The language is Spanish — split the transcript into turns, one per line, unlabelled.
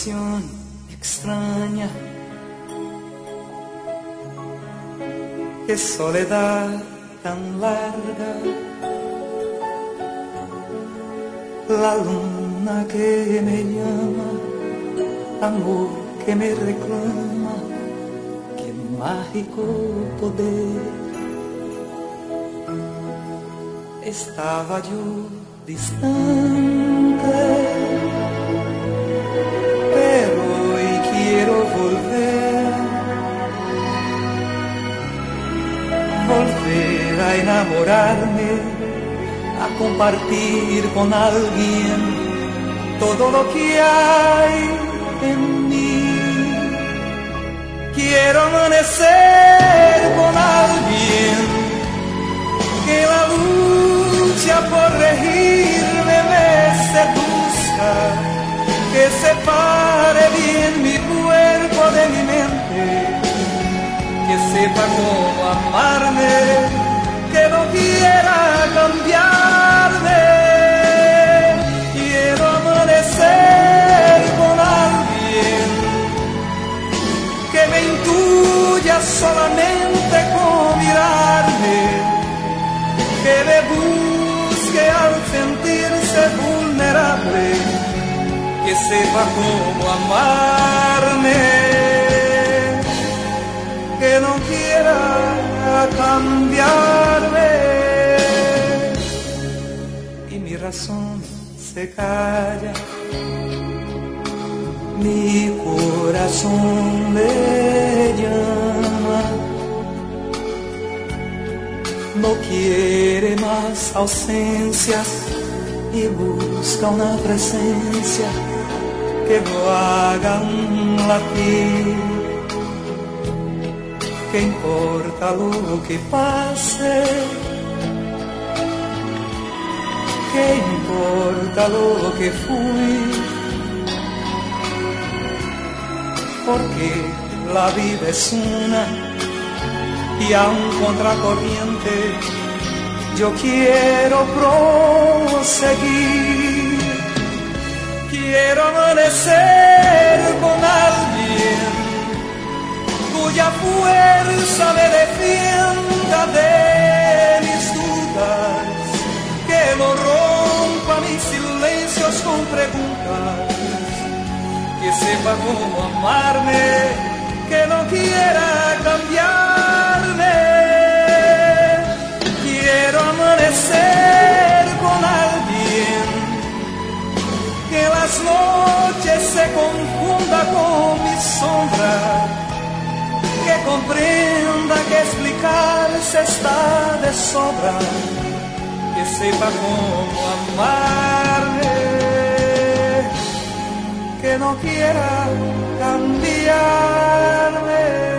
sensación extraña, qué soledad tan larga, la luna que me llama, amor que me reclama, qué mágico poder. Estaba yo distante, pero hoy quiero volver a enamorarme, a compartir con alguien todo lo que hay en mí. Quiero amanecer con alguien que la lucha por regirme me seduzca, que separe bien mi cuerpo de mi mente, que sepa cómo amarme, que no quiera cambiarme. Quiero amanecer con alguien que me intuya solamente con mirarme, que me busque al sentirse vulnerable, que sepa cómo amarme, que no quiera cambiarme. Y mi razón se calla, mi corazón le llama, no quiere más ausencias y busca una presencia que lo haga latir. ¿Qué importa lo que pase? ¿Qué importa lo que fui? Porque la vida es una y aun contracorriente yo quiero proseguir. Quiero amanecer con alguien cuya fuerza me defienda de mis dudas, que no rompa mis silencios con preguntas, que sepa cómo amarme, que no quiera cambiarme. Quiero amanecer con alguien que las noches se confunda con mi sombra, que comprenda que explicarse está de sobra, que sepa cómo amarme, que no quiera cambiarme.